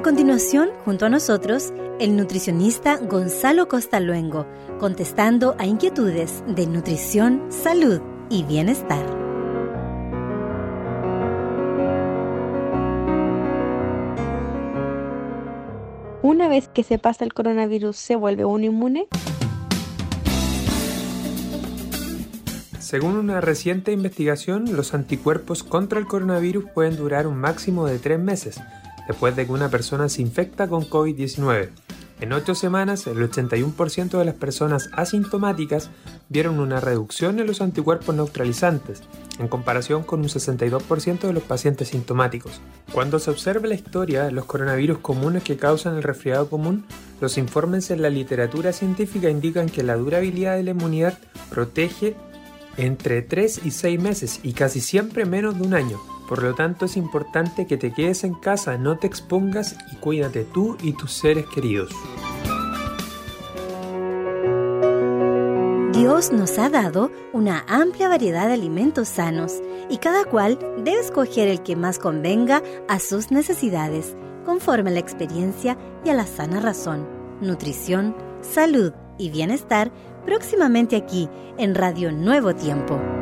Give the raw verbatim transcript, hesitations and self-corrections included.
continuación, junto a nosotros, el nutricionista Gonzalo Costa Luengo, contestando a inquietudes de nutrición, salud y bienestar. Una vez que se pasa el coronavirus, ¿se vuelve uno inmune? Según una reciente investigación, los anticuerpos contra el coronavirus pueden durar un máximo de tres meses, después de que una persona se infecta con covid diecinueve. En ocho semanas, el ochenta y uno por ciento de las personas asintomáticas vieron una reducción en los anticuerpos neutralizantes, en comparación con un sesenta y dos por ciento de los pacientes sintomáticos. Cuando se observa la historia de los coronavirus comunes que causan el resfriado común, los informes en la literatura científica indican que la durabilidad de la inmunidad protege entre tres y seis meses y casi siempre menos de un año. Por lo tanto, es importante que te quedes en casa, no te expongas y cuídate tú y tus seres queridos. Dios nos ha dado una amplia variedad de alimentos sanos y cada cual debe escoger el que más convenga a sus necesidades, conforme a la experiencia y a la sana razón. Nutrición, salud y bienestar, próximamente aquí en Radio Nuevo Tiempo.